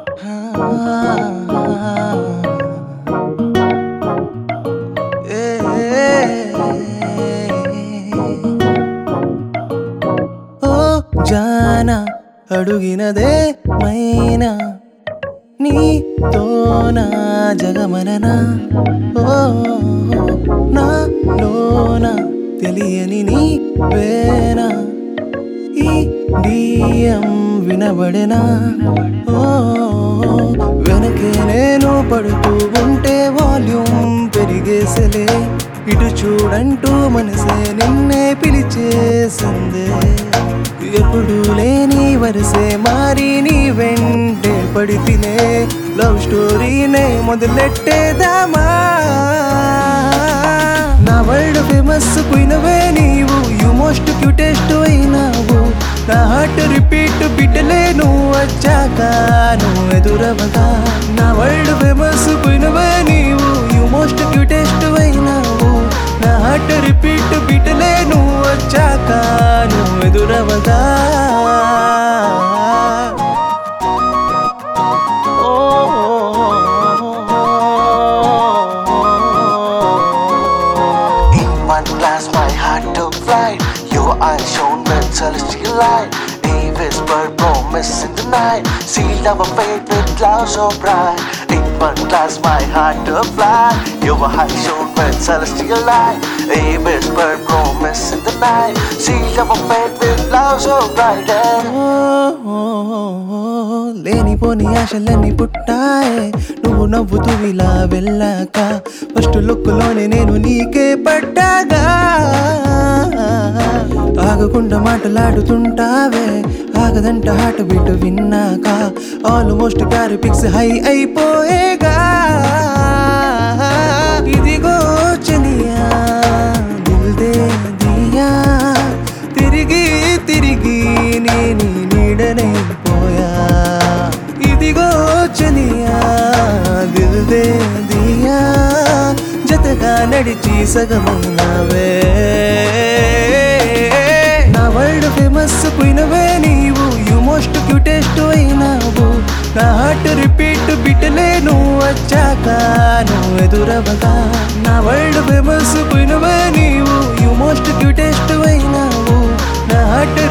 ఓ జానా అడుగినదే మైనా నీతోనా జగమననా ఓ నాలోన తెలియని నీ వేనా ఈ డియం వినబడెనా ఓ వెనకే నేను పడుతూ ఉంటే వాల్యూమ్ పెరిగేసలే ఇటు చూడంటూ మనసే నిన్నే పిలిచేసిందే ఎప్పుడు లేని వరసే మారి నీ వెంటే పడి తినే లవ్ స్టోరీనే మొదలెట్టేదామా నా వరల్డ్ ఫేమస్ పోయినవే నీవు యు మోస్ట్ క్యూటెస్ట్ అయినావు నా హార్ట్ రిపీట్ బిడ్డలే నువ్వు వచ్చాక నువ్వు ఎదురవగా నా వరల్డ్ ఫేమస్ పోయినవే నీవు యు మోస్ట్ క్యూటెస్ట్ అయినావు నా హార్ట్ రిపీట్ బిడ్డలే నువ్వు వచ్చాక నువ్వు ఎదురవగా Glass, my heart took flight. Your eyes shone with celestial light. A whispered promise in the night. Sealed our fate with clouds so bright. In one glass, my heart took flight. Your eyes shone with celestial light. A whispered promise in the night. Sealed our fate with clouds so bright. లేనిపోని ఆశలన్నీ పుట్టాయే నువ్వు నవ్వుతూ ఇలా వెళ్ళాక first లుక్లోనే నేను నీకే పడ్డాగా ఆగకుండా మాటలాడుతుంటావే ఆగదంట హార్ట్ బీట్ విన్నాక ఆల్మోస్ట్ క్యారీ పిక్స్ హై అయిపోయేగా ఇదిగో చలియా దిల్ దే దియా తిరిగి తిరిగి నేను నీడనే పోయా ఇదిగో చలియా దిల్ దే దియా జతగా నడిచి సగమైనవే నా వరల్డ్ ఫేమస్ పోయినవే నీవు యు మోస్ట్ క్యూటెస్ట్ అయినావు నా హార్ట్ రిపీట్ బిడ్డలే నువ్వు వచ్చాక నువ్వు ఎదురవగా నా వరల్డ్ ఫేమస్ పోయినవే నీవు యు మోస్ట్ క్యూటెస్ట్ అయినావు నా హార్ట్